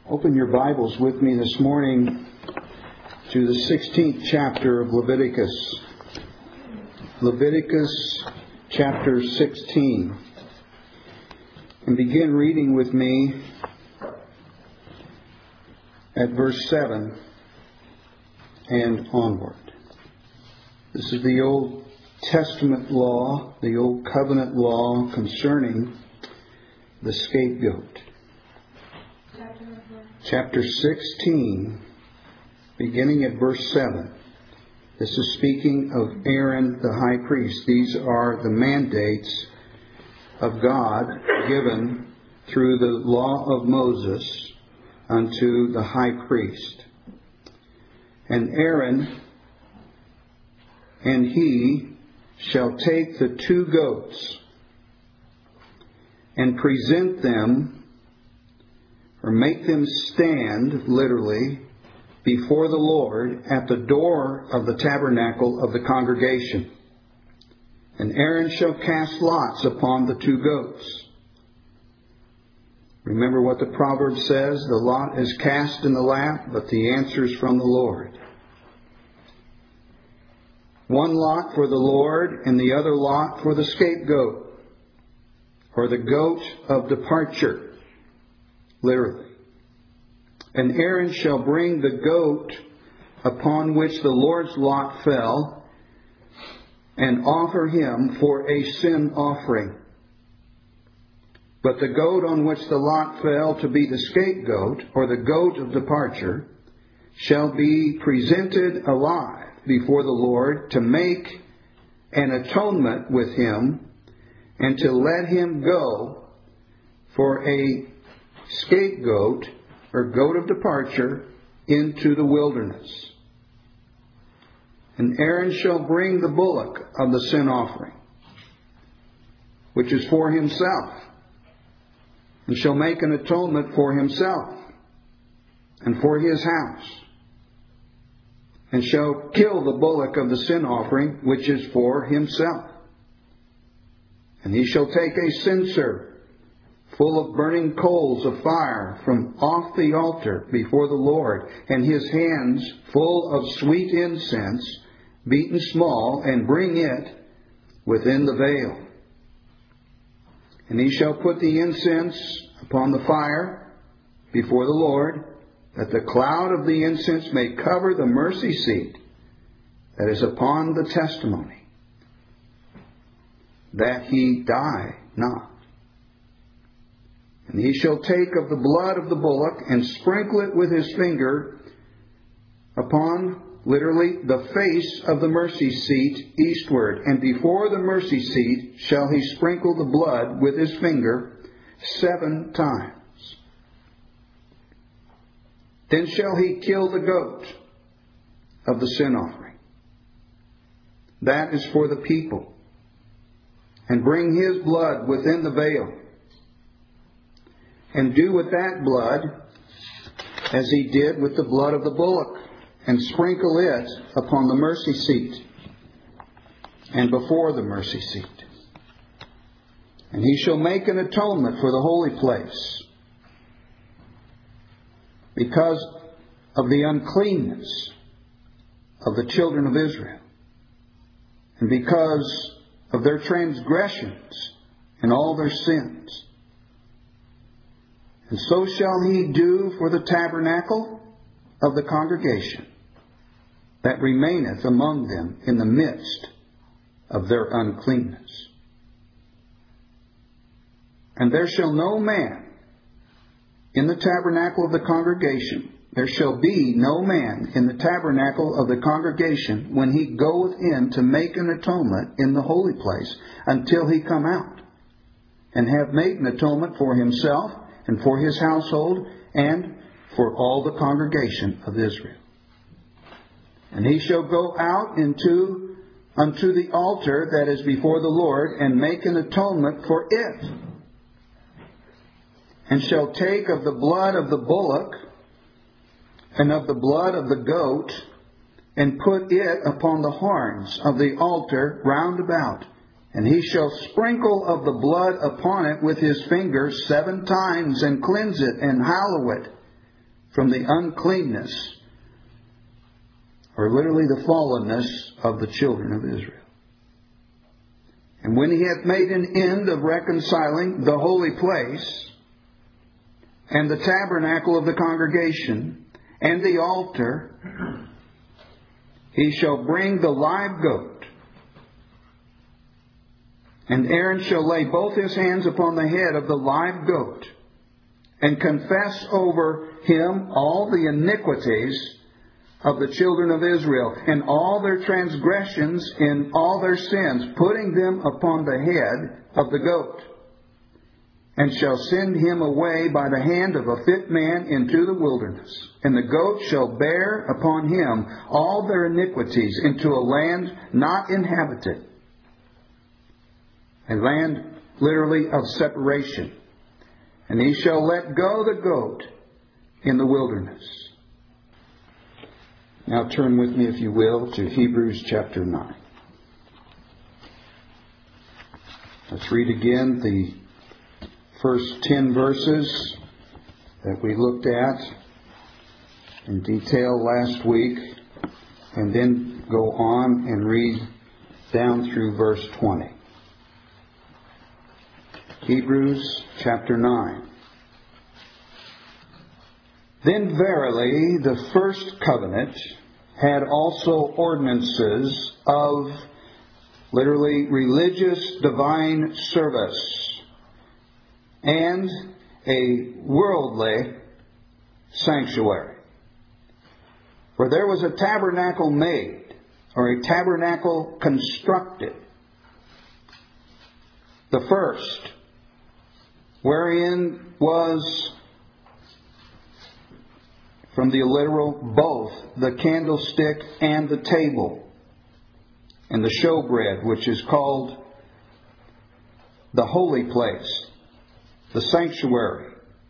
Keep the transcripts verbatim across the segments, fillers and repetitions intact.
Open your Bibles with me this morning to the sixteenth chapter of Leviticus. Leviticus chapter sixteen. And begin reading with me at verse seven and onward. This is the Old Testament law, the Old Covenant law concerning the scapegoat. Chapter sixteen, beginning at verse seven. This is speaking of Aaron the high priest. These are the mandates of God given through the law of Moses unto the high priest. And Aaron and he shall take the two goats and present them, or make them stand, literally, before the Lord at the door of the tabernacle of the congregation. And Aaron shall cast lots upon the two goats. Remember what the proverb says, the lot is cast in the lap, but the answer is from the Lord. One lot for the Lord, and the other lot for the scapegoat, or the goat of departure. Literally. And Aaron shall bring the goat upon which the Lord's lot fell, and offer him for a sin offering. But the goat on which the lot fell to be the scapegoat, or the goat of departure, shall be presented alive before the Lord to make an atonement with him, and to let him go for a scapegoat or goat of departure into the wilderness. And Aaron shall bring the bullock of the sin offering, which is for himself, and shall make an atonement for himself and for his house, and shall kill the bullock of the sin offering, which is for himself. And he shall take a censer full of burning coals of fire from off the altar before the Lord, and his hands full of sweet incense, beaten small, and bring it within the veil. And he shall put the incense upon the fire before the Lord, that the cloud of the incense may cover the mercy seat that is upon the testimony, that he die not. And he shall take of the blood of the bullock and sprinkle it with his finger upon, literally, the face of the mercy seat eastward. And before the mercy seat shall he sprinkle the blood with his finger seven times. Then shall he kill the goat of the sin offering. That is for the people. And bring his blood within the veil. And do with that blood as he did with the blood of the bullock, and sprinkle it upon the mercy seat and before the mercy seat. And he shall make an atonement for the holy place because of the uncleanness of the children of Israel, and because of their transgressions and all their sins. And so shall he do for the tabernacle of the congregation that remaineth among them in the midst of their uncleanness. And there shall no man in the tabernacle of the congregation, there shall be no man in the tabernacle of the congregation when he goeth in to make an atonement in the holy place, until he come out, and have made an atonement for himself, and for his household, and for all the congregation of Israel. And he shall go out into unto the altar that is before the Lord, and make an atonement for it. And shall take of the blood of the bullock, and of the blood of the goat, and put it upon the horns of the altar round about. And he shall sprinkle of the blood upon it with his finger seven times, and cleanse it, and hallow it, from the uncleanness, or literally the fallenness of the children of Israel. And when he hath made an end of reconciling the holy place, and the tabernacle of the congregation, and the altar, he shall bring the live goat, and Aaron shall lay both his hands upon the head of the live goat, and confess over him all the iniquities of the children of Israel, and all their transgressions in all their sins, putting them upon the head of the goat, and shall send him away by the hand of a fit man into the wilderness. And the goat shall bear upon him all their iniquities into a land not inhabited, a land literally of separation. And he shall let go the goat in the wilderness. Now turn with me, if you will, to Hebrews chapter nine. Let's read again the first ten verses that we looked at in detail last week, and then go on and read down through verse twenty. Hebrews chapter nine. Then verily the first covenant had also ordinances of literally religious divine service and a worldly sanctuary. For there was a tabernacle made, or a tabernacle constructed, the first, wherein was, from the literal, both the candlestick and the table, and the showbread, which is called the holy place, the sanctuary.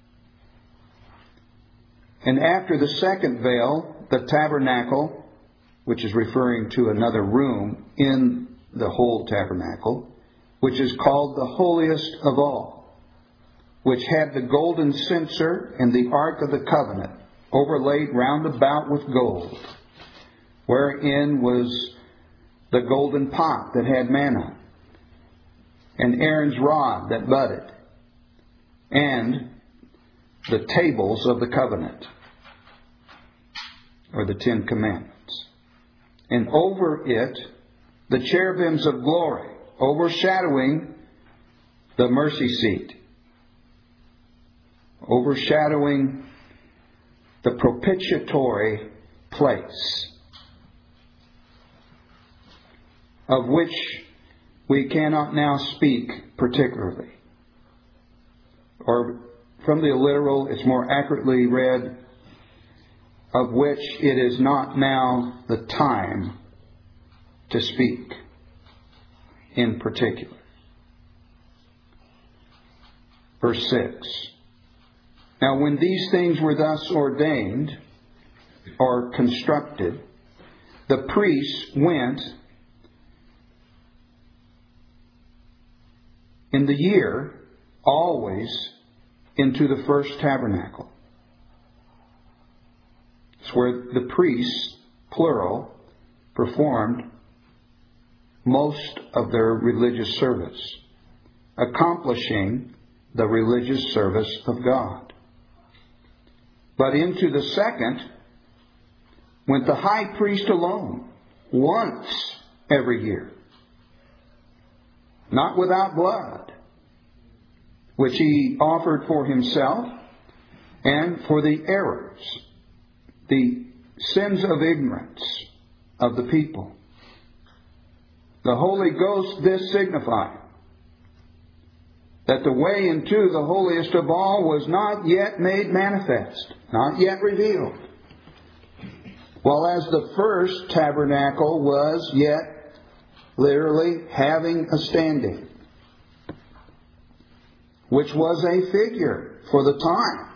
And after the second veil, the tabernacle, which is referring to another room in the whole tabernacle, which is called the holiest of all, which had the golden censer and the ark of the covenant, overlaid round about with gold, wherein was the golden pot that had manna, and Aaron's rod that budded, and the tables of the covenant, or the Ten Commandments. And over it, the cherubims of glory, overshadowing the mercy seat, overshadowing the propitiatory place, of which we cannot now speak particularly. Or from the literal, it's more accurately read, of which it is not now the time to speak in particular. Verse six. Now when these things were thus ordained, or constructed, the priests went in the year always into the first tabernacle. It's where the priests, plural, performed most of their religious service, accomplishing the religious service of God. But into the second went the high priest alone, once every year, not without blood, which he offered for himself and for the errors, the sins of ignorance of the people. The Holy Ghost this signified, that the way into the holiest of all was not yet made manifest, not yet revealed, while as the first tabernacle was yet literally having a standing, which was a figure for the time.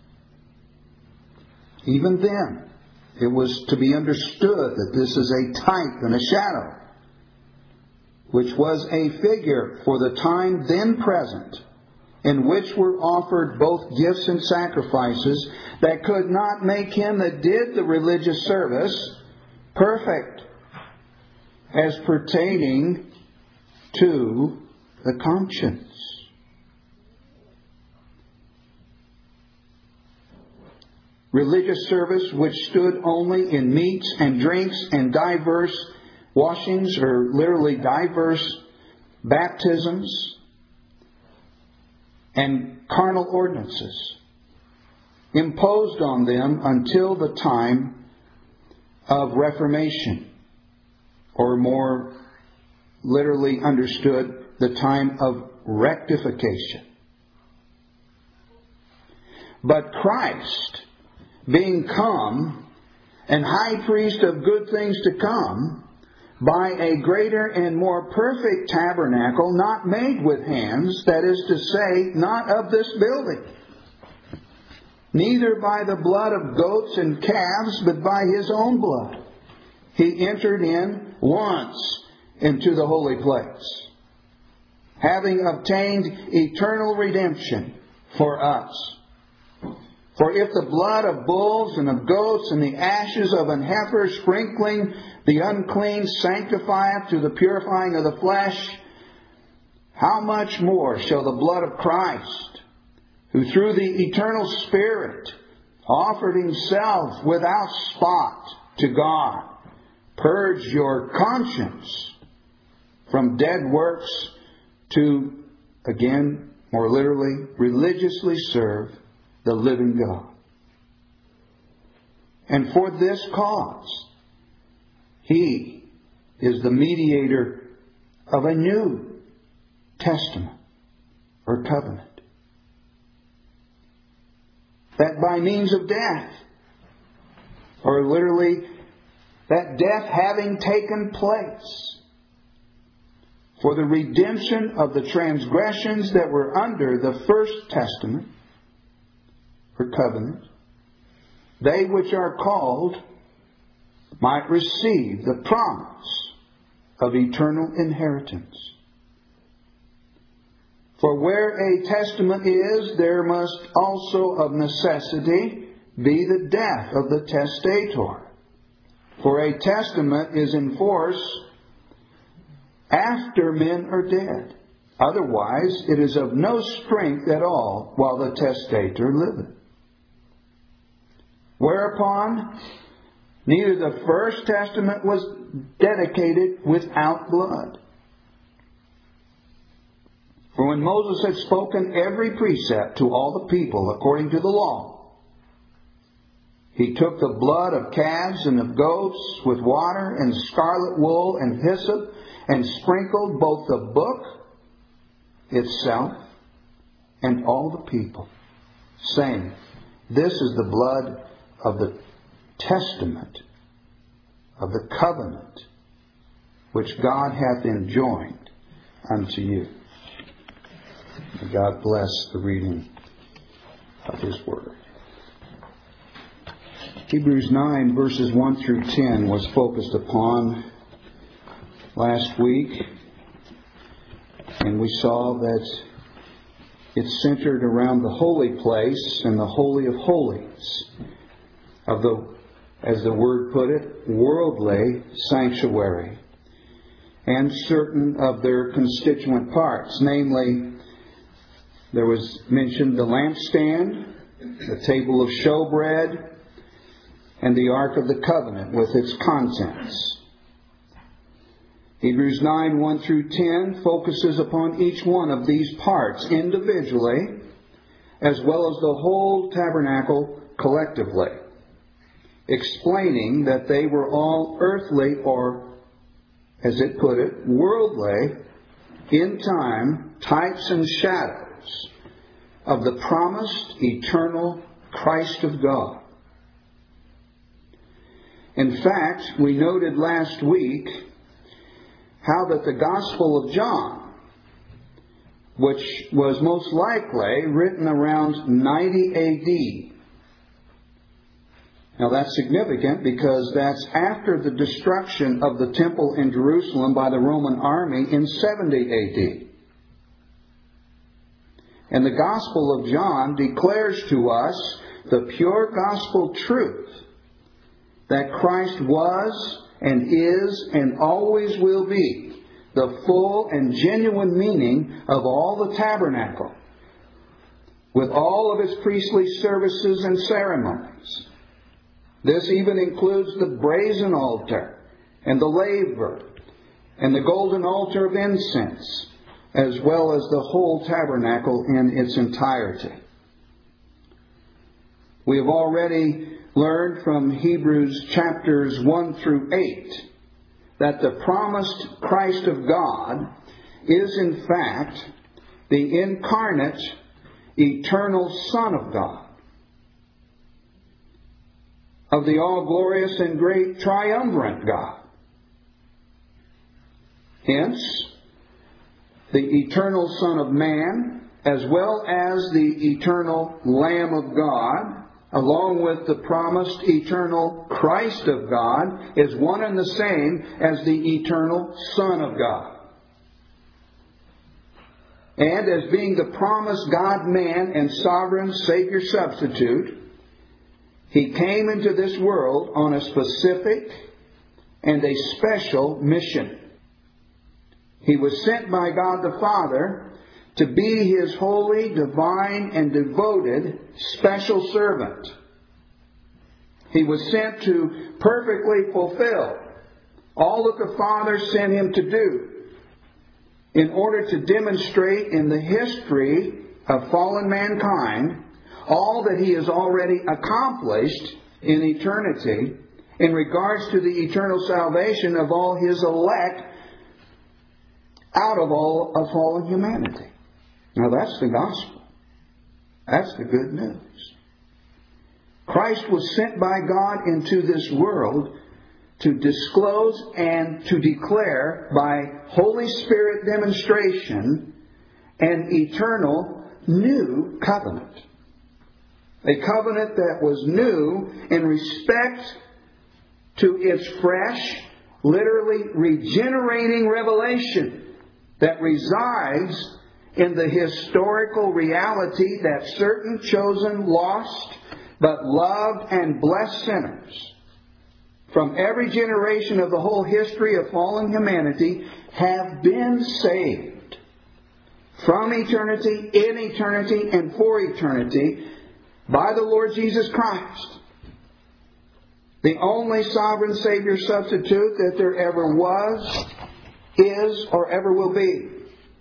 Even then, it was to be understood that this is a type and a shadow, which was a figure for the time then present, in which were offered both gifts and sacrifices, that could not make him that did the religious service perfect, as pertaining to the conscience. Religious service which stood only in meats and drinks and diverse washings, or literally diverse baptisms, and carnal ordinances, imposed on them until the time of Reformation, or more literally understood, the time of rectification. But Christ, being come and high priest of good things to come, by a greater and more perfect tabernacle, not made with hands, that is to say, not of this building, neither by the blood of goats and calves, but by His own blood, He entered in once into the holy place, having obtained eternal redemption for us. For if the blood of bulls and of goats and the ashes of an heifer sprinkling the unclean sanctifieth to the purifying of the flesh, how much more shall the blood of Christ, who through the eternal Spirit offered Himself without spot to God, purge your conscience from dead works to, again, more literally, religiously serve the living God. And for this cause, He is the mediator of a new testament or covenant, that by means of death, or literally, that death having taken place, for the redemption of the transgressions that were under the first testament or covenant, they which are called might receive the promise of eternal inheritance. For where a testament is, there must also of necessity be the death of the testator. For a testament is in force after men are dead. Otherwise, it is of no strength at all while the testator liveth. Whereupon, neither the first testament was dedicated without blood. For when Moses had spoken every precept to all the people according to the law, he took the blood of calves and of goats with water and scarlet wool and hyssop, and sprinkled both the book itself and all the people, saying, This is the blood of the testament of the covenant which God hath enjoined unto you. May God bless the reading of His Word. Hebrews nine verses one through ten was focused upon last week, and we saw that it's centered around the holy place and the Holy of Holies of the, as the Word put it, worldly sanctuary, and certain of their constituent parts. Namely, there was mentioned the lampstand, the table of showbread, and the Ark of the Covenant with its contents. Hebrews nine, one through ten focuses upon each one of these parts individually, as well as the whole tabernacle collectively, explaining that they were all earthly, or, as it put it, worldly, in time, types and shadows of the promised eternal Christ of God. In fact, we noted last week how that the Gospel of John, which was most likely written around ninety A D. Now that's significant because that's after the destruction of the temple in Jerusalem by the Roman army in seventy A D. And the Gospel of John declares to us the pure gospel truth that Christ was and is and always will be the full and genuine meaning of all the tabernacle, with all of its priestly services and ceremonies. This even includes the brazen altar and the laver and the golden altar of incense, as well as the whole tabernacle in its entirety. We have already learned from Hebrews chapters one through eight that the promised Christ of God is in fact the incarnate, eternal Son of God, of the all-glorious and great triumvirate God. Hence, the eternal Son of Man, as well as the eternal Lamb of God, along with the promised eternal Christ of God, is one and the same as the eternal Son of God. And as being the promised God-man and sovereign Savior substitute, He came into this world on a specific and a special mission. He was sent by God the Father to be His holy, divine, and devoted special servant. He was sent to perfectly fulfill all that the Father sent Him to do, in order to demonstrate in the history of fallen mankind all that He has already accomplished in eternity in regards to the eternal salvation of all His elect out of all of fallen humanity. Now that's the gospel. That's the good news. Christ was sent by God into this world to disclose and to declare by Holy Spirit demonstration an eternal new covenant. A covenant that was new in respect to its fresh, literally regenerating revelation that resides in the historical reality that certain chosen, lost, but loved and blessed sinners from every generation of the whole history of fallen humanity have been saved from eternity, in eternity, and for eternity by the Lord Jesus Christ, the only sovereign Savior substitute that there ever was, is, or ever will be.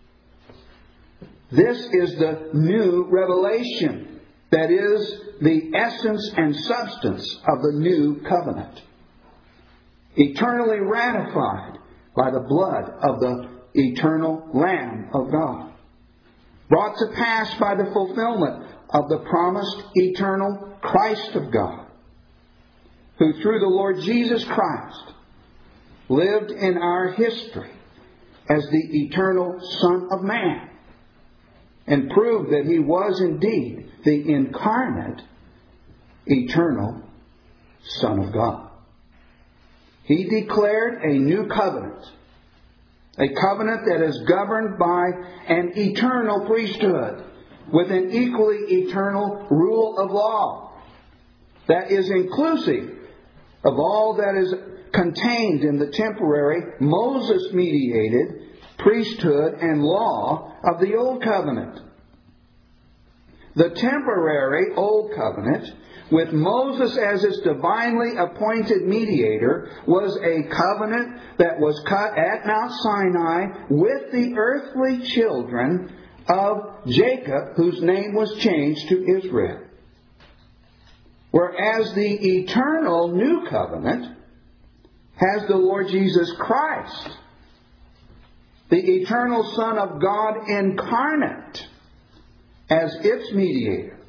This is the new revelation that is the essence and substance of the new covenant, eternally ratified by the blood of the eternal Lamb of God, brought to pass by the fulfillment of the promised eternal Christ of God, who through the Lord Jesus Christ lived in our history as the eternal Son of Man, and proved that He was indeed the incarnate, eternal Son of God. He declared a new covenant, a covenant that is governed by an eternal priesthood with an equally eternal rule of law that is inclusive of all that is contained in the temporary Moses-mediated priesthood and law of the Old Covenant. The temporary Old Covenant, with Moses as its divinely appointed mediator, was a covenant that was cut at Mount Sinai with the earthly children of Jacob, whose name was changed to Israel. Whereas the eternal new covenant has the Lord Jesus Christ, the eternal Son of God incarnate, as its mediator.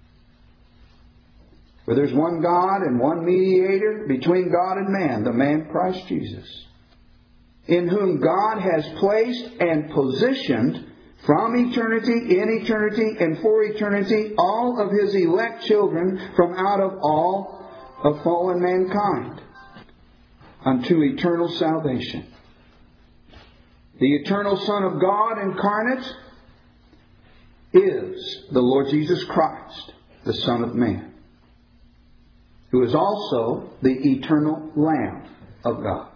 For there's one God and one mediator between God and man, the man Christ Jesus, in whom God has placed and positioned from eternity, in eternity, and for eternity all of His elect children from out of all of fallen mankind unto eternal salvation. The eternal Son of God incarnate is the Lord Jesus Christ, the Son of Man, who is also the eternal Lamb of God.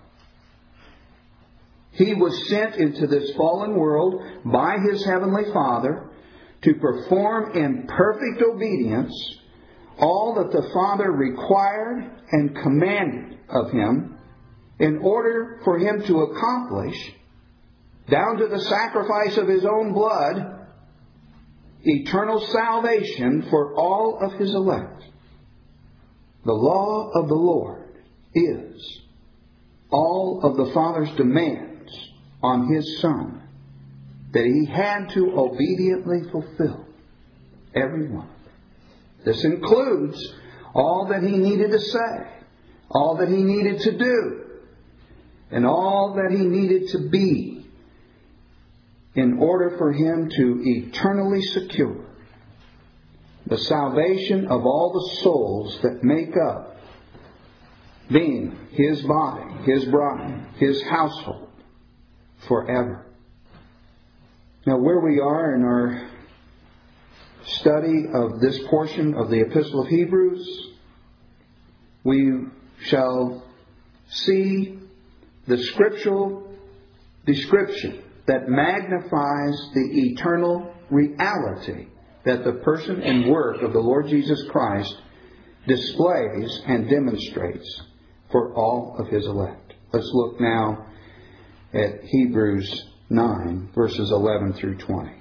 He was sent into this fallen world by His Heavenly Father to perform in perfect obedience all that the Father required and commanded of Him in order for Him to accomplish, down to the sacrifice of His own blood, eternal salvation for all of His elect. The law of the Lord is all of the Father's demands on His Son that He had to obediently fulfill. Every one. This includes all that He needed to say, all that He needed to do, and all that He needed to be in order for Him to eternally secure the salvation of all the souls that make up being His body, His bride, His household forever. Now, where we are in our study of this portion of the Epistle of Hebrews, we shall see the scriptural description that magnifies the eternal reality that the person and work of the Lord Jesus Christ displays and demonstrates for all of His elect. Let's look now at Hebrews nine, verses eleven through twenty.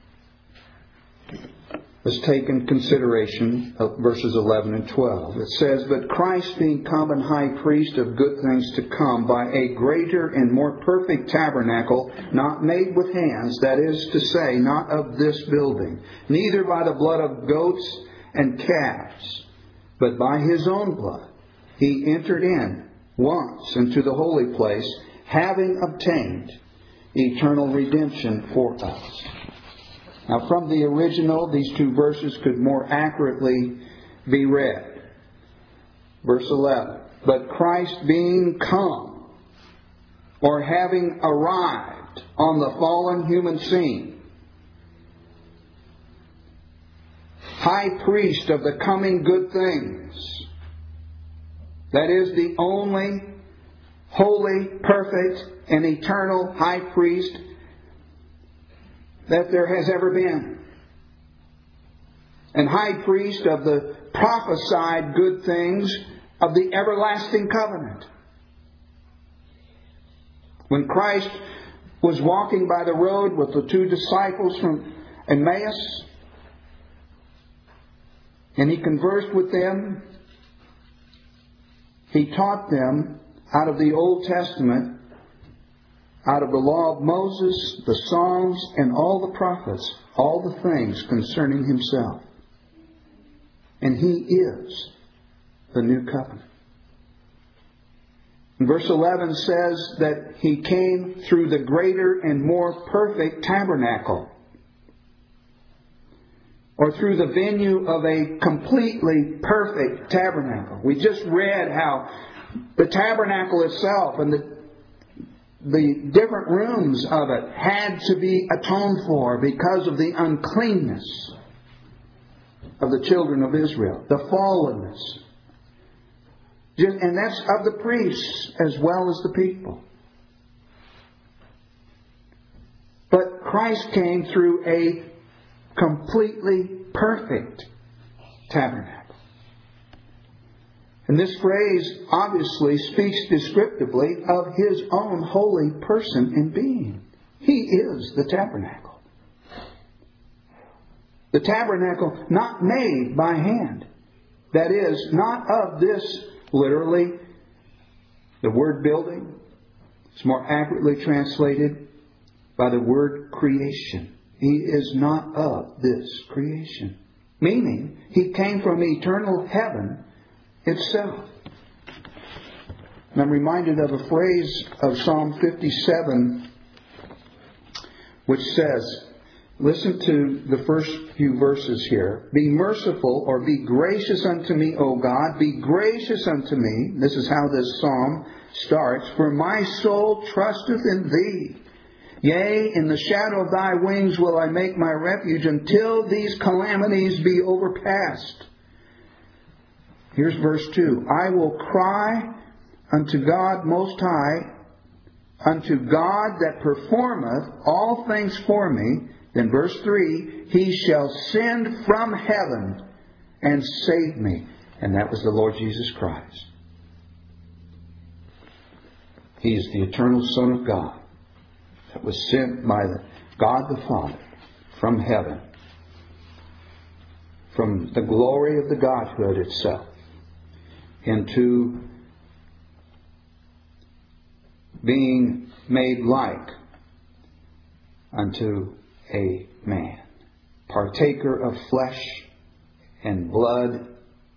Let's take in consideration of verses eleven and twelve. It says, "But Christ being common high priest of good things to come, by a greater and more perfect tabernacle, not made with hands, that is to say, not of this building, neither by the blood of goats and calves, but by His own blood, He entered in once into the holy place, having obtained eternal redemption for us." Now, from the original, these two verses could more accurately be read. Verse eleven, "But Christ being come, or having arrived on the fallen human scene, high priest of the coming good things," that is, the only holy, perfect, and eternal high priest that there has ever been, and high priest of the prophesied good things of the everlasting covenant. When Christ was walking by the road with the two disciples from Emmaus, and He conversed with them, He taught them out of the Old Testament, out of the law of Moses, the Psalms, and all the prophets, all the things concerning Himself. And He is the new covenant. And verse eleven says that He came through the greater and more perfect tabernacle, or through the venue of a completely perfect tabernacle. We just read how the tabernacle itself and the The different rooms of it had to be atoned for because of the uncleanness of the children of Israel, the fallenness. And that's of the priests as well as the people. But Christ came through a completely perfect tabernacle. And this phrase obviously speaks descriptively of His own holy person and being. He is the tabernacle. The tabernacle not made by hand. That is, not of this, literally, the word building. It's more accurately translated by the word creation. He is not of this creation. Meaning, He came from eternal heaven itself. And I'm reminded of a phrase of Psalm fifty-seven, which says, listen to the first few verses here. "Be merciful," or "be gracious unto me, O God, be gracious unto me." This is how this psalm starts. "For my soul trusteth in Thee. Yea, in the shadow of thy wings will I make my refuge until these calamities be overpast. Here's verse two. I will cry unto God Most High, unto God that performeth all things for me. Then verse three, He shall send from heaven and save me. And that was the Lord Jesus Christ. He is the eternal Son of God that was sent by the God the Father from heaven, from the glory of the Godhood itself, into being made like unto a man, partaker of flesh and blood,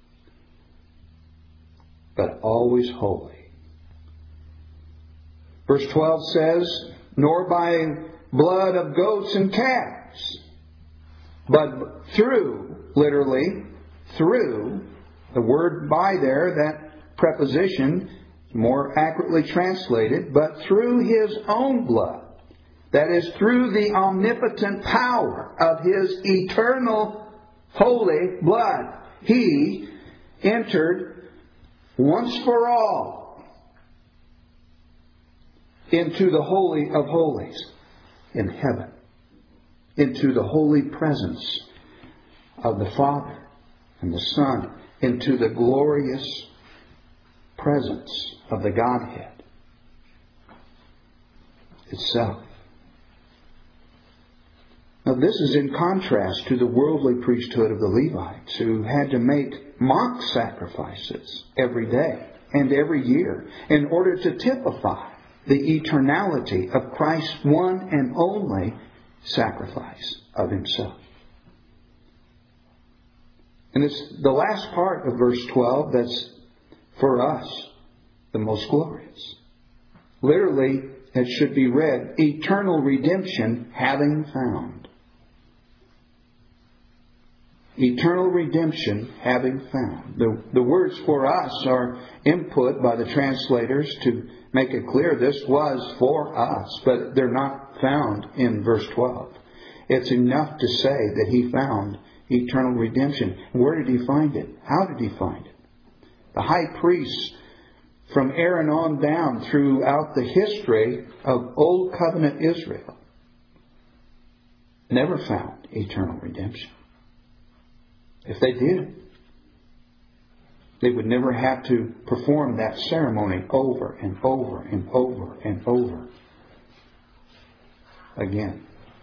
but always holy. Verse twelve says, nor by blood of goats and calves, but through, literally, through, the word by there, that preposition, more accurately translated, but through His own blood. That is, through the omnipotent power of His eternal holy blood. He entered once for all into the Holy of Holies in heaven, into the holy presence of the Father and the Son, into the glorious presence of the Godhead itself. Now this is in contrast to the worldly priesthood of the Levites, who had to make mock sacrifices every day and every year in order to typify the eternality of Christ's one and only sacrifice of Himself. And it's the last part of verse twelve that's for us the most glorious. Literally, it should be read, eternal redemption having found. Eternal redemption having found. The, the words for us are input by the translators to make it clear this was for us, but they're not found in verse twelve. It's enough to say that He found eternal redemption. Where did He find it? How did He find it? The high priests from Aaron on down throughout the history of Old Covenant Israel never found eternal redemption. If they did, they would never have to perform that ceremony over and over and over and over again.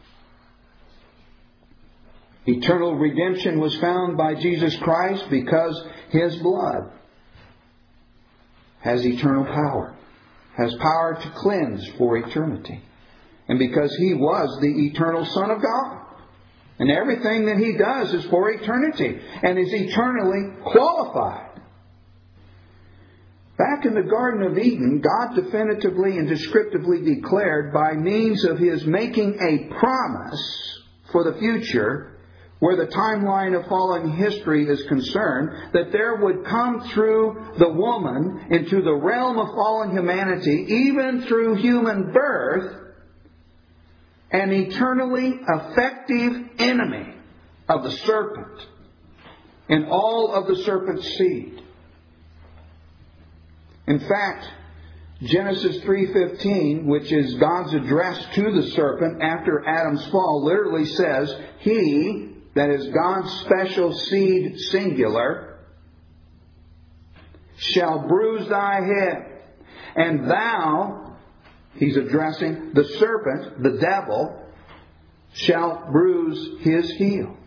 Eternal redemption was found by Jesus Christ because His blood has eternal power, has power to cleanse for eternity, and because He was the eternal Son of God. And everything that He does is for eternity and is eternally qualified. Back in the Garden of Eden, God definitively and descriptively declared by means of His making a promise for the future, where the timeline of fallen history is concerned, that there would come through the woman into the realm of fallen humanity, even through human birth, an eternally effective enemy of the serpent and all of the serpent's seed. In fact, Genesis three fifteen, which is God's address to the serpent after Adam's fall, literally says, He, that is God's special seed singular, shall bruise thy head, and thou, He's addressing the serpent, the devil, shall bruise his heel.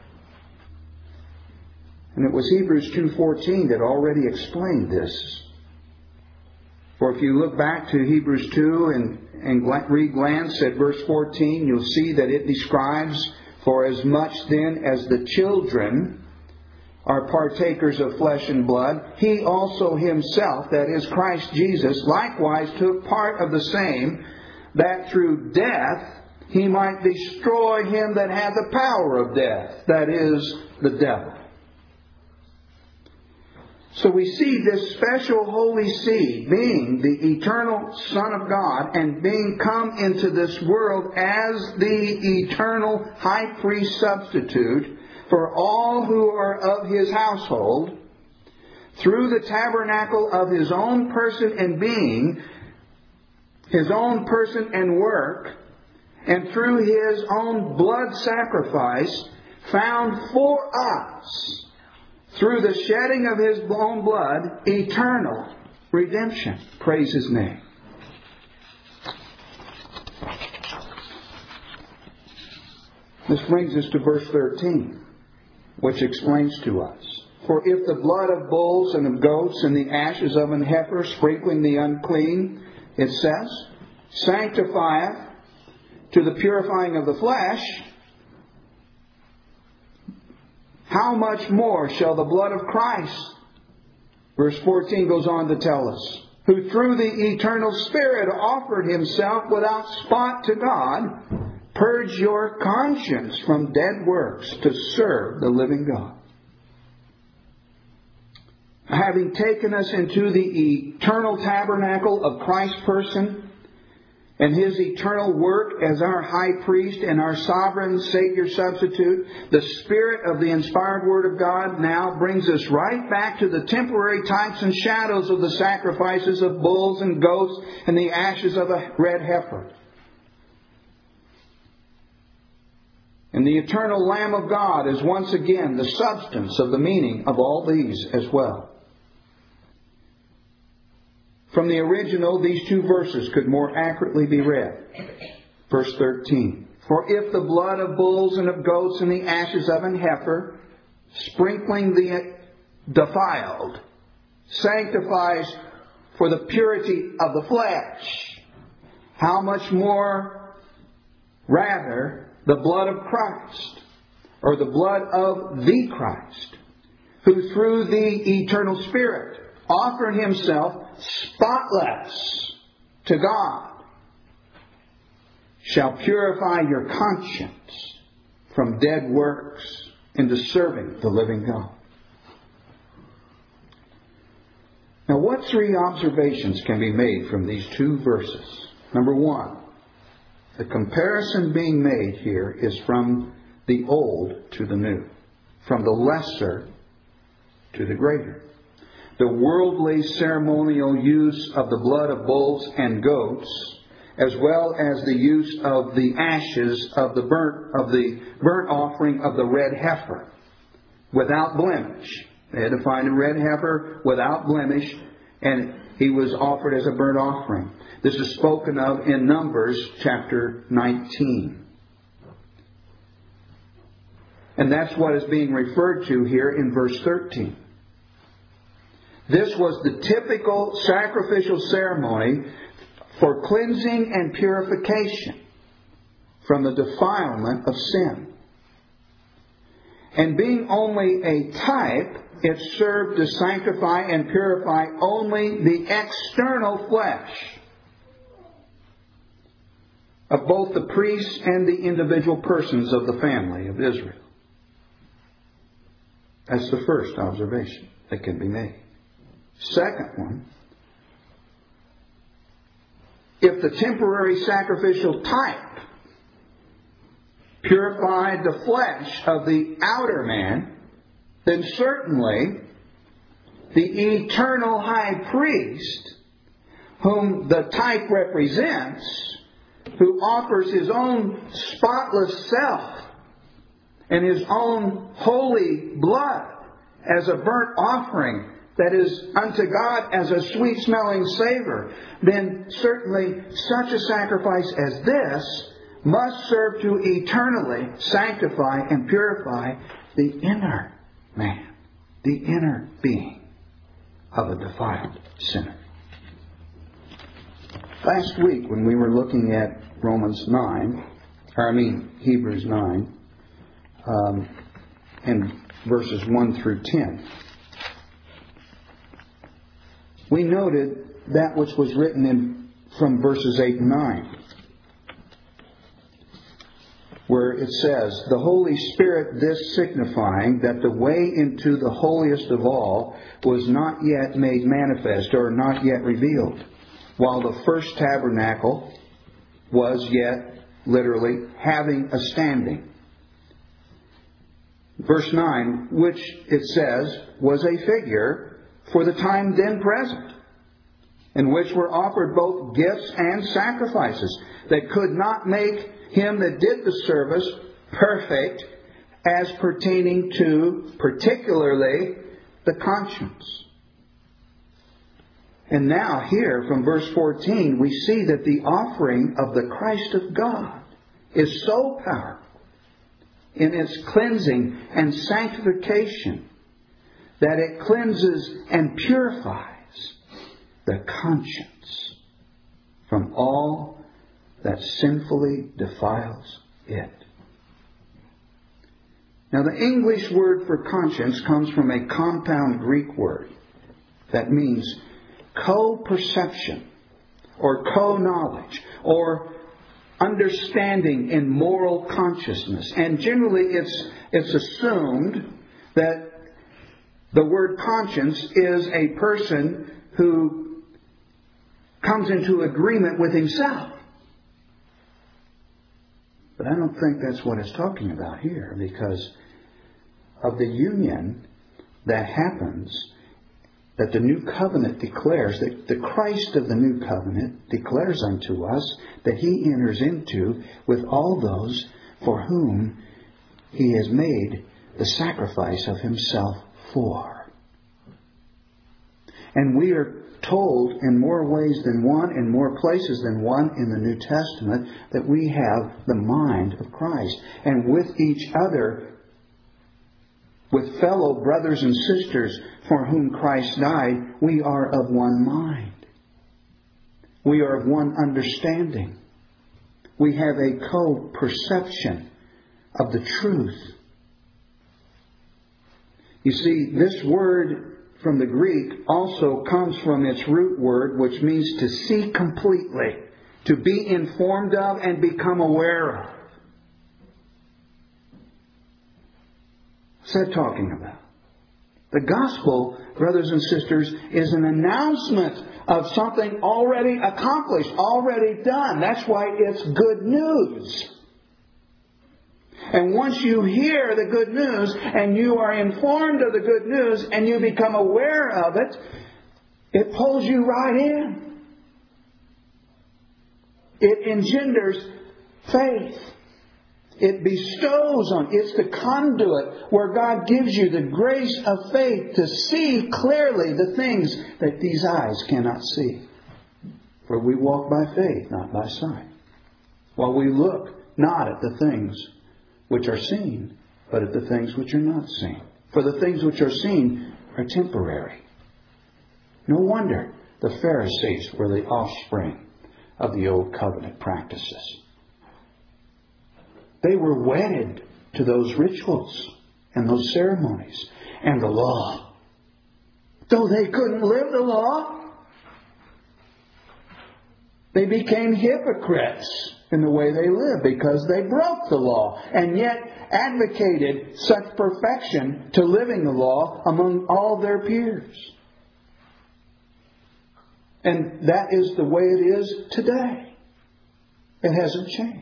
And it was Hebrews two fourteen that already explained this. For if you look back to Hebrews two and, and re-glance at verse fourteen, you'll see that it describes, for as much then as the children are partakers of flesh and blood, He also Himself, that is Christ Jesus, likewise took part of the same, that through death He might destroy him that had the power of death, that is, the devil. So we see this special holy seed being the eternal Son of God and being come into this world as the eternal high priest substitute for all who are of His household, through the tabernacle of His own person and being, His own person and work, and through His own blood sacrifice, found for us, through the shedding of His own blood, eternal redemption. Praise His name. This brings us to verse thirteen, which explains to us. For if the blood of bulls and of goats and the ashes of an heifer sprinkling the unclean, it says, sanctifieth to the purifying of the flesh, how much more shall the blood of Christ, verse fourteen goes on to tell us, who through the eternal Spirit offered Himself without spot to God, purge your conscience from dead works to serve the living God. Having taken us into the eternal tabernacle of Christ's person and His eternal work as our high priest and our sovereign Savior substitute, the Spirit of the inspired Word of God now brings us right back to the temporary types and shadows of the sacrifices of bulls and goats and the ashes of a red heifer. And the eternal Lamb of God is once again the substance of the meaning of all these as well. From the original, these two verses could more accurately be read. Verse thirteen. For if the blood of bulls and of goats and the ashes of an heifer, sprinkling the defiled, sanctifies for the purity of the flesh, how much more rather the blood of Christ, or the blood of the Christ, who through the eternal Spirit offered Himself spotless to God, shall purify your conscience from dead works into serving the living God. Now, what three observations can be made from these two verses? Number one, the comparison being made here is from the old to the new, from the lesser to the greater. The worldly ceremonial use of the blood of bulls and goats, as well as the use of the ashes of the burnt of the burnt offering of the red heifer, without blemish. They had to find a red heifer without blemish, and he was offered as a burnt offering. This is spoken of in Numbers chapter nineteen. And that's what is being referred to here in verse thirteen. This was the typical sacrificial ceremony for cleansing and purification from the defilement of sin. And being only a type, it served to sanctify and purify only the external flesh of both the priests and the individual persons of the family of Israel. That's the first observation that can be made. Second one, if the temporary sacrificial type purified the flesh of the outer man, then certainly the eternal high priest, whom the type represents, who offers his own spotless self and his own holy blood as a burnt offering that is unto God as a sweet-smelling savor, then certainly such a sacrifice as this must serve to eternally sanctify and purify the inner man, the inner being of a defiled sinner. Last week when we were looking at Romans nine, or I mean Hebrews nine, um, and verses one through ten, we noted that which was written in from verses eight and nine. where it says, "The Holy Spirit this signifying that the way into the holiest of all was not yet made manifest," or not yet revealed, while the first tabernacle was yet, literally, having a standing. Verse nine, which it says was a figure for the time then present, in which were offered both gifts and sacrifices, that could not make him that did the service perfect, as pertaining to, particularly, the conscience. And now here from verse fourteen, we see that the offering of the Christ of God is so powerful in its cleansing and sanctification that it cleanses and purifies the conscience from all that sinfully defiles it. Now, the English word for conscience comes from a compound Greek word that means co-perception or co-knowledge or understanding in moral consciousness. And generally it's, it's assumed that the word conscience is a person who comes into agreement with himself. But I don't think that's what it's talking about here, because of the union that happens, that the new covenant declares, that the Christ of the new covenant declares unto us that He enters into with all those for whom He has made the sacrifice of Himself for. And we are told in more ways than one, in more places than one in the New Testament, that we have the mind of Christ. And with each other, with fellow brothers and sisters for whom Christ died, we are of one mind. We are of one understanding. We have a co-perception of the truth. You see, this word from the Greek also comes from its root word, which means to see completely, to be informed of and become aware of. What's that talking about? The gospel, brothers and sisters, is an announcement of something already accomplished, already done. That's why it's good news. And once you hear the good news and you are informed of the good news and you become aware of it, it pulls you right in. It engenders faith. It bestows on. It's the conduit where God gives you the grace of faith to see clearly the things that these eyes cannot see. For we walk by faith, not by sight. While we look not at the things which are seen, but at the things which are not seen. For the things which are seen are temporary. No wonder the Pharisees were the offspring of the old covenant practices. They were wedded to those rituals and those ceremonies and the law. Though they couldn't live the law, they became hypocrites in the way they lived because they broke the law and yet advocated such perfection to living the law among all their peers. And that is the way it is today. It hasn't changed.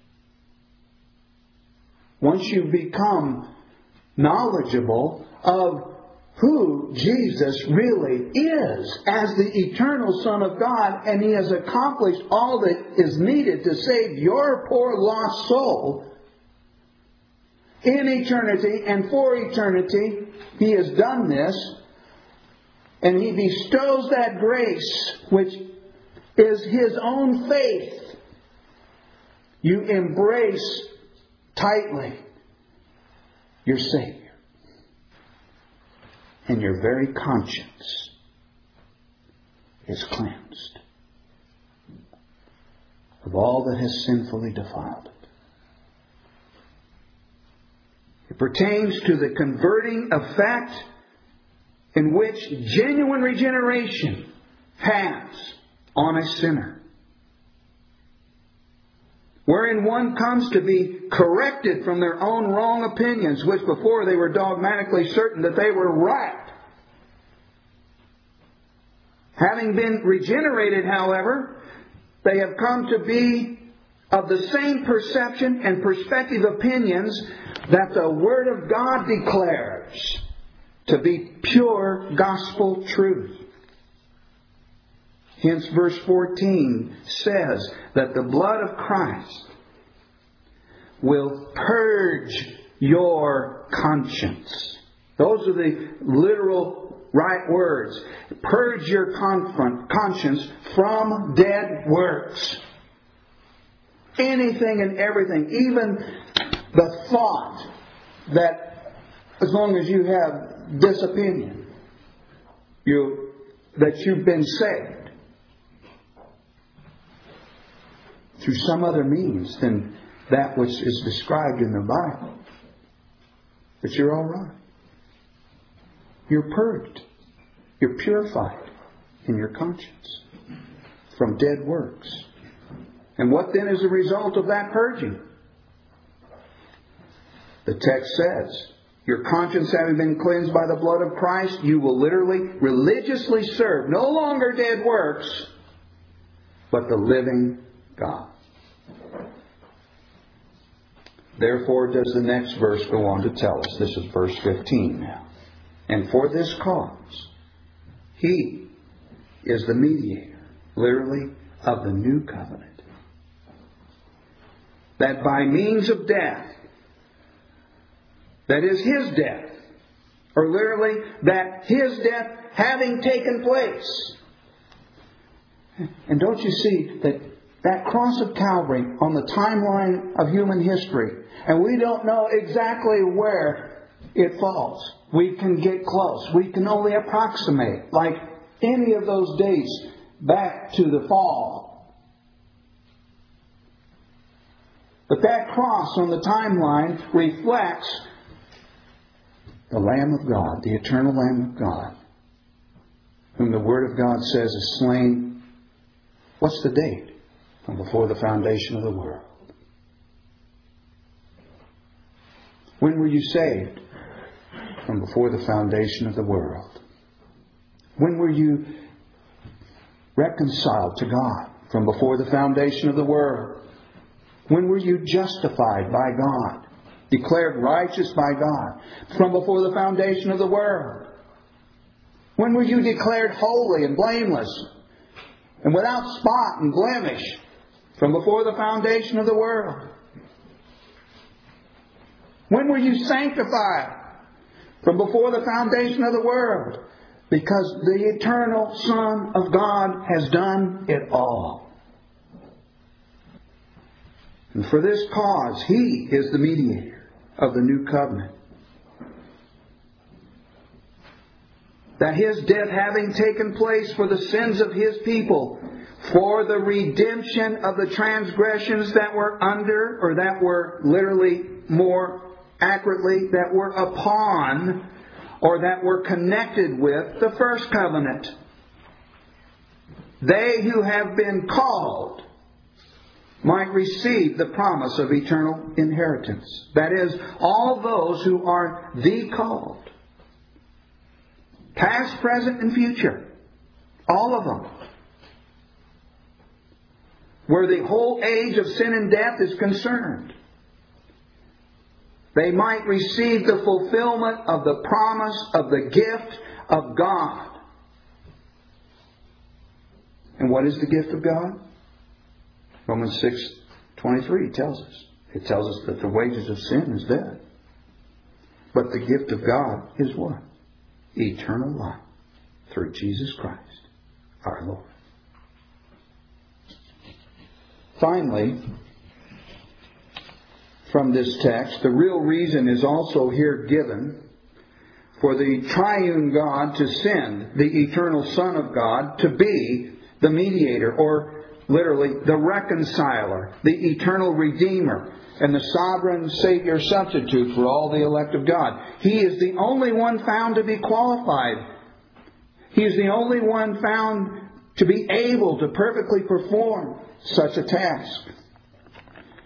Once you become knowledgeable of who Jesus really is as the eternal Son of God, and He has accomplished all that is needed to save your poor lost soul in eternity and for eternity, He has done this, and He bestows that grace which is His own faith. You embrace tightly your Savior. And your very conscience is cleansed of all that has sinfully defiled it. It pertains to the converting effect in which genuine regeneration has on a sinner. wherein one comes to be corrected from their own wrong opinions, which before they were dogmatically certain that they were right. Having been regenerated, however, they have come to be of the same perception and perspective opinions that the Word of God declares to be pure gospel truth. Hence verse fourteen says that the blood of Christ will purge your conscience. Those are the literal right words. Purge your conscience from dead works. Anything and everything, even the thought that as long as you have this opinion, you, that you've been saved through some other means than that which is described in the Bible, that you're all right. You're purged. You're purified in your conscience from dead works. And what then is the result of that purging? The text says, your conscience having been cleansed by the blood of Christ, you will literally, religiously serve no longer dead works, but the living God. Therefore does the next verse go on to tell us. This is verse fifteen now. And for this cause, He is the mediator, literally, of the new covenant. That by means of death, that is His death, or literally, that His death having taken place. And don't you see that that cross of Calvary on the timeline of human history, and we don't know exactly where it falls. We can get close. We can only approximate, like any of those dates back to the fall. But that cross on the timeline reflects the Lamb of God, the eternal Lamb of God, whom the Word of God says is slain. What's the date? From before the foundation of the world. When were you saved? From before the foundation of the world. When were you reconciled to God? From before the foundation of the world. When were you justified by God? Declared righteous by God? From before the foundation of the world. When were you declared holy and blameless and without spot and blemish? From before the foundation of the world. When were you sanctified? From before the foundation of the world. Because the eternal Son of God has done it all. And for this cause, He is the mediator of the new covenant. That His death having taken place for the sins of His people, for the redemption of the transgressions that were under, or that were literally more accurately, that were upon, or that were connected with the first covenant. They who have been called might receive the promise of eternal inheritance. That is, all those who are the called. Past, present, and future. All of them. Where the whole age of sin and death is concerned. They might receive the fulfillment of the promise of the gift of God. And what is the gift of God? Romans six twenty-three tells us. It tells us that the wages of sin is death. But the gift of God is what? Eternal life through Jesus Christ, our Lord. Finally, from this text, the real reason is also here given for the triune God to send the eternal Son of God to be the mediator, or literally the reconciler, the eternal Redeemer, and the sovereign Savior substitute for all the elect of God. He is the only one found to be qualified. He is the only one found to be able to perfectly perform such a task.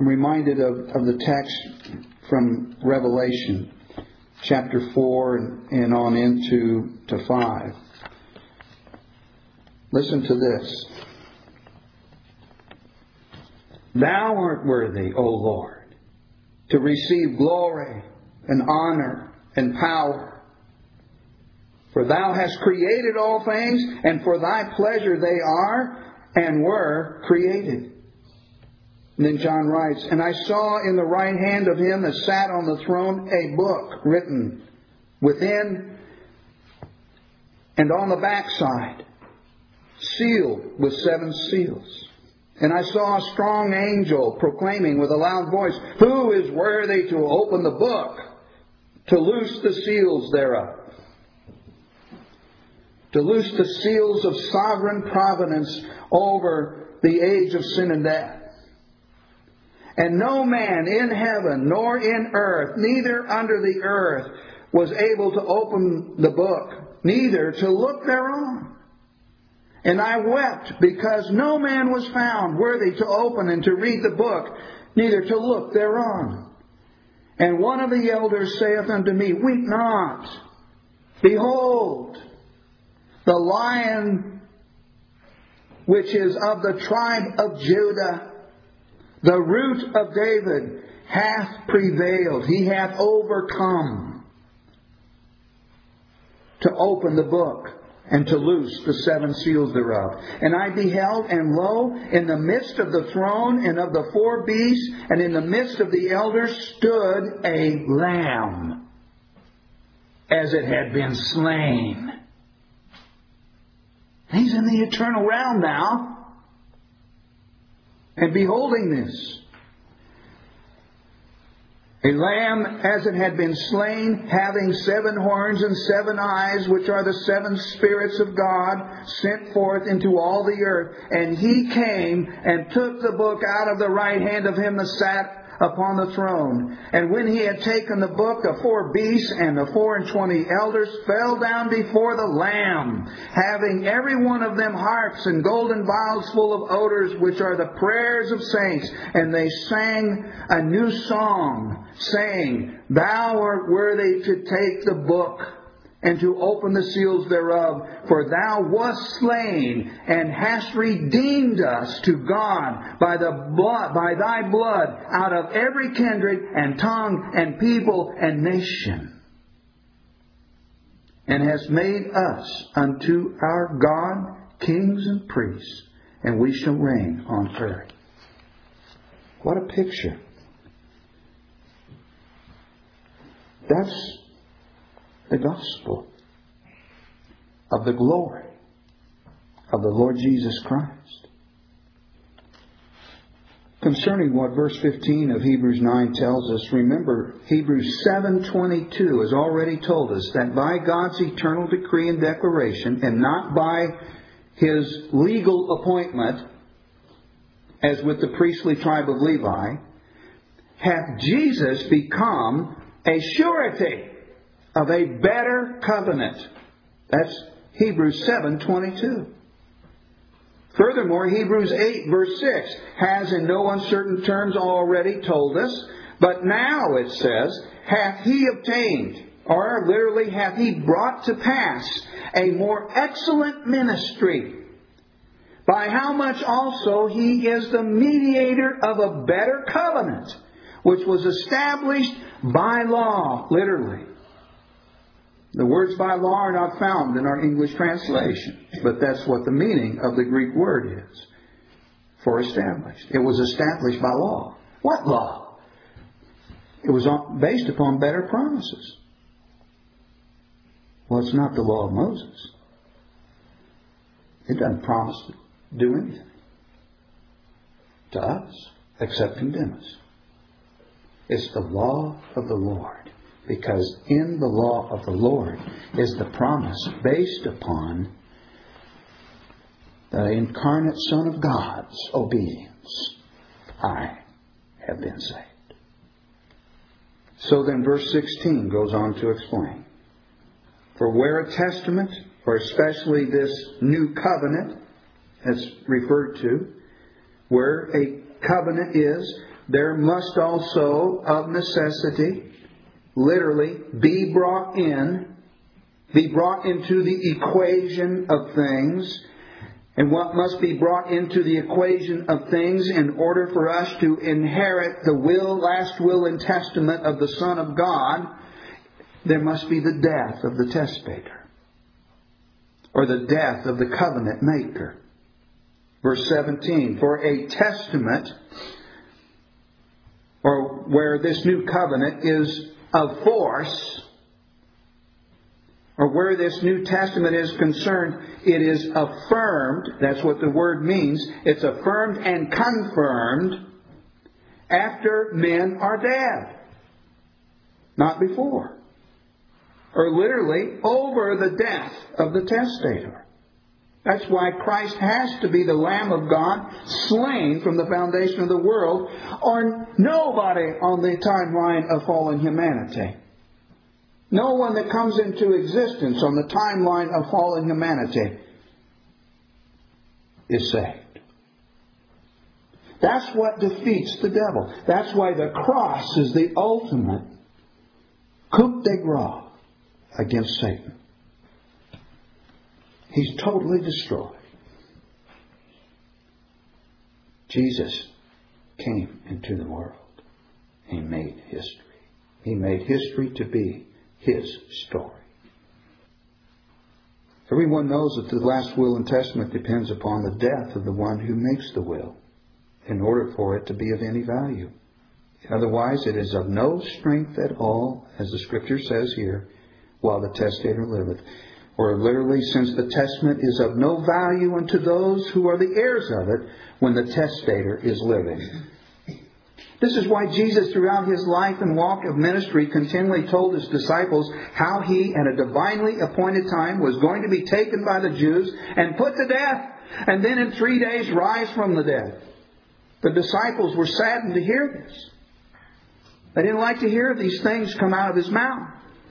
I'm reminded of, of the text from Revelation chapter four and, and on into to five. Listen to this. Thou art worthy, O Lord, to receive glory and honor and power. For Thou hast created all things, and for Thy pleasure they are and were created. And then John writes, And I saw in the right hand of Him that sat on the throne a book written within and on the backside, sealed with seven seals. And I saw a strong angel proclaiming with a loud voice, Who is worthy to open the book, to loose the seals thereof? To loose the seals of sovereign providence over the age of sin and death. And no man in heaven nor in earth, neither under the earth, was able to open the book, neither to look thereon. And I wept, because no man was found worthy to open and to read the book, neither to look thereon. And one of the elders saith unto me, Weep not. Behold, the Lion which is of the tribe of Judah, the root of David, hath prevailed. He hath overcome to open the book and to loose the seven seals thereof. And I beheld, and lo, in the midst of the throne and of the four beasts, and in the midst of the elders, stood a lamb, as it had been slain. He's in the eternal realm now. And beholding this, a lamb as it had been slain, having seven horns and seven eyes, which are the seven spirits of God, sent forth into all the earth. And He came and took the book out of the right hand of Him that sat upon the throne. And when He had taken the book, the four beasts and the four and twenty elders fell down before the Lamb, having every one of them harps and golden vials full of odors, which are the prayers of saints. And they sang a new song, saying, Thou art worthy to take the book and to open the seals thereof. For Thou wast slain, and hast redeemed us to God by the blood, by Thy blood, out of every kindred and tongue and people and nation, and hast made us unto our God kings and priests, and we shall reign on earth. What a picture. That's the gospel of the glory of the Lord Jesus Christ. Concerning what verse fifteen of Hebrews nine tells us, remember Hebrews seven twenty-two has already told us that by God's eternal decree and declaration, and not by His legal appointment, as with the priestly tribe of Levi, hath Jesus become a surety of a better covenant. That's Hebrews seven twenty-two. Furthermore, Hebrews eight verse six has in no uncertain terms already told us, but now it says, hath He obtained, or literally hath He brought to pass, a more excellent ministry, by how much also He is the mediator of a better covenant, which was established by law, literally. The words by law are not found in our English translation, but that's what the meaning of the Greek word is, for established. It was established by law. What law? It was based upon better promises. Well, it's not the law of Moses. It doesn't promise to do anything to us except condemn us. It's the law of the Lord. Because in the law of the Lord is the promise based upon the incarnate Son of God's obedience. I have been saved. So then verse sixteen goes on to explain. For where a testament, or especially this new covenant that's referred to, where a covenant is, there must also, of necessity, literally, be brought in, be brought into the equation of things. And what must be brought into the equation of things in order for us to inherit the will, last will and testament of the Son of God, there must be the death of the testator, or the death of the covenant maker. Verse seventeen, for a testament, or where this new covenant is of force, or where this New Testament is concerned, it is affirmed. That's what the word means. It's affirmed and confirmed after men are dead, not before. Or literally, over the death of the testator. That's why Christ has to be the Lamb of God, slain from the foundation of the world, or nobody on the timeline of fallen humanity. No one that comes into existence on the timeline of fallen humanity is saved. That's what defeats the devil. That's why the cross is the ultimate coup de grace against Satan. He's totally destroyed. Jesus came into the world. He made history. He made history to be His story. Everyone knows that the last will and testament depends upon the death of the one who makes the will in order for it to be of any value. Otherwise, it is of no strength at all, as the Scripture says here, while the testator liveth. Or literally, since the testament is of no value unto those who are the heirs of it when the testator is living. This is why Jesus, throughout His life and walk of ministry, continually told His disciples how He, at a divinely appointed time, was going to be taken by the Jews and put to death, and then in three days rise from the dead. The disciples were saddened to hear this. They didn't like to hear these things come out of His mouth.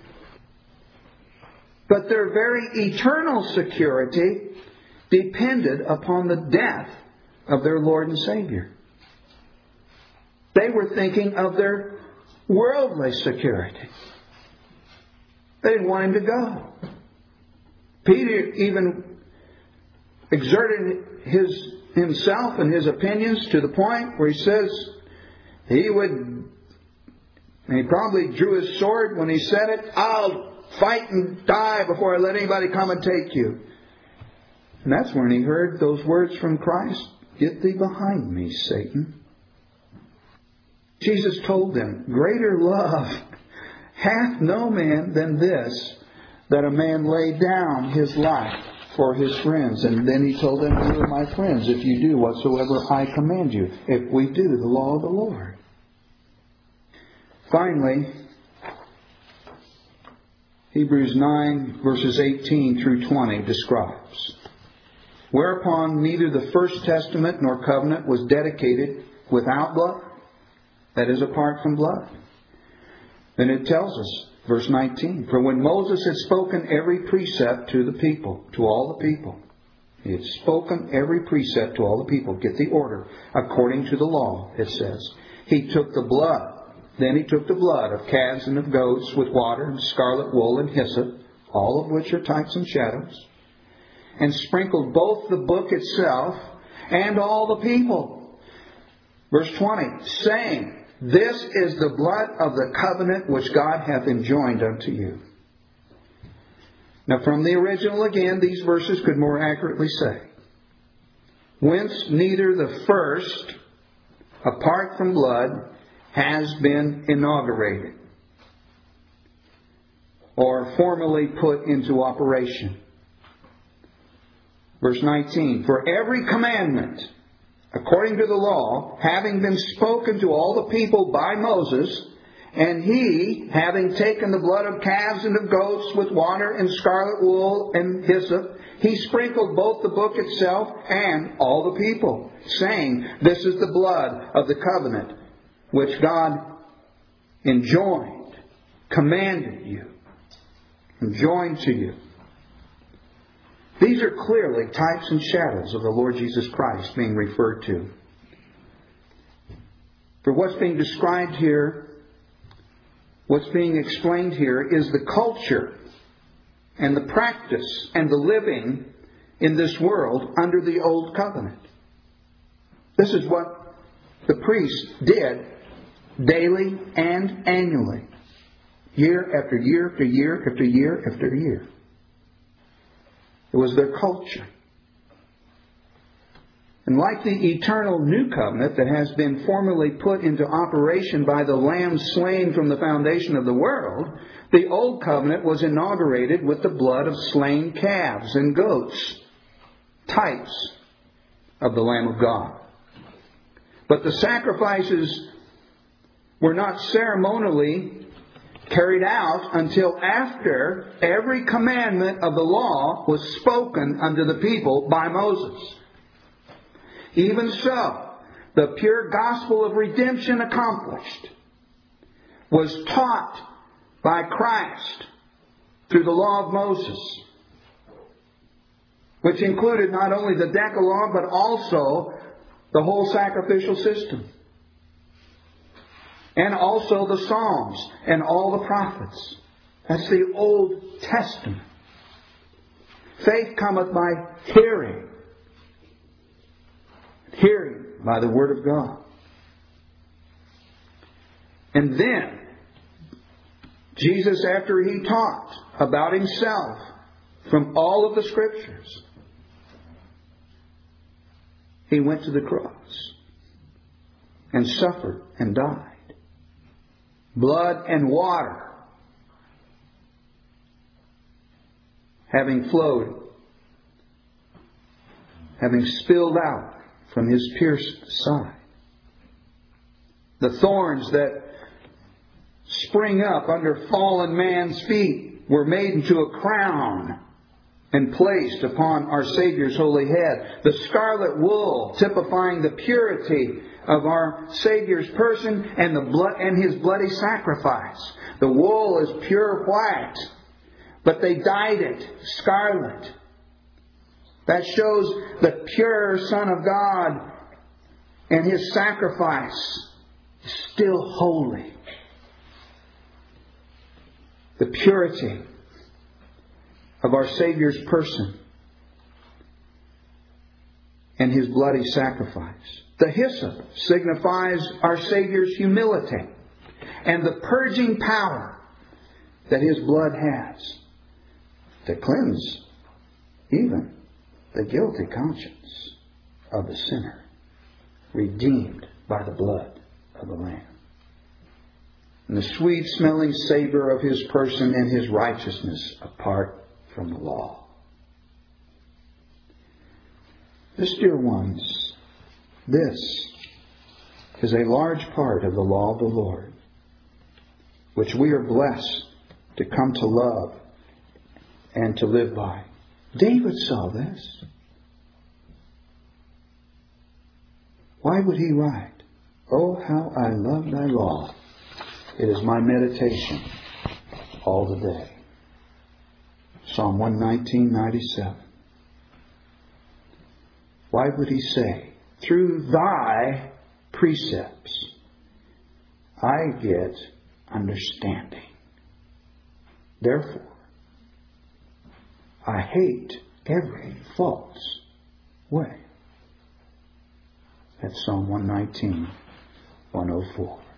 But their very eternal security depended upon the death of their Lord and Savior. They were thinking of their worldly security. They didn't want Him to go. Peter even exerted his himself and his opinions to the point where he says he would, and he probably drew his sword when he said it, I'll fight and die before I let anybody come and take you. And that's when he heard those words from Christ, get thee behind me, Satan. Jesus told them, greater love hath no man than this, that a man lay down his life for his friends. And then He told them, you are my friends if you do whatsoever I command you, if we do the law of the Lord. Finally, Hebrews nine verses eighteen through twenty describes, whereupon neither the first testament nor covenant was dedicated without blood, that is, apart from blood. Then it tells us, verse nineteen, for when Moses had spoken every precept to the people, to all the people, he had spoken every precept to all the people, get the order, according to the law, it says. He took the blood, then he took the blood of calves and of goats with water and scarlet wool and hyssop, all of which are types and shadows, and sprinkled both the book itself and all the people. Verse twenty, saying, this is the blood of the covenant which God hath enjoined unto you. Now from the original again, these verses could more accurately say, whence neither the first, apart from blood, has been inaugurated or formally put into operation. Verse nineteen, for every commandment, according to the law, having been spoken to all the people by Moses, and he, having taken the blood of calves and of goats with water and scarlet wool and hyssop, he sprinkled both the book itself and all the people, saying, this is the blood of the covenant which God enjoined, commanded you, enjoined to you. These are clearly types and shadows of the Lord Jesus Christ being referred to. For what's being described here, what's being explained here is the culture and the practice and the living in this world under the Old Covenant. This is what the priests did daily and annually, year after year after year after year after year. It was their culture. And like the eternal new covenant that has been formally put into operation by the Lamb slain from the foundation of the world, the old covenant was inaugurated with the blood of slain calves and goats, types of the Lamb of God. But the sacrifices were not ceremonially carried out until after every commandment of the law was spoken unto the people by Moses. Even so, the pure gospel of redemption accomplished was taught by Christ through the law of Moses, which included not only the Decalogue but also the whole sacrificial system, and also the Psalms and all the prophets. That's the Old Testament. Faith cometh by hearing, hearing by the Word of God. And then, Jesus, after He taught about Himself from all of the Scriptures, He went to the cross and suffered and died. Blood and water having flowed, having spilled out from His pierced side. The thorns that spring up under fallen man's feet were made into a crown and placed upon our Savior's holy head. The scarlet wool typifying the purity of our Savior's person and the blood and His bloody sacrifice. The wool is pure white, but they dyed it scarlet. That shows the pure Son of God, and His sacrifice is still holy. The purity of our Savior's person and His bloody sacrifice. The hyssop signifies our Savior's humility and the purging power that His blood has to cleanse even the guilty conscience of the sinner, redeemed by the blood of the Lamb. And the sweet-smelling savor of His person and His righteousness apart from the law. This, dear ones, this is a large part of the law of the Lord, which we are blessed to come to love and to live by. David saw this. Why would he write, "Oh, how I love thy law. It is my meditation all the day." Psalm one nineteen, ninety-seven. Why would he say, "Through thy precepts I get understanding. Therefore, I hate every false way." That's Psalm one nineteen, one oh four.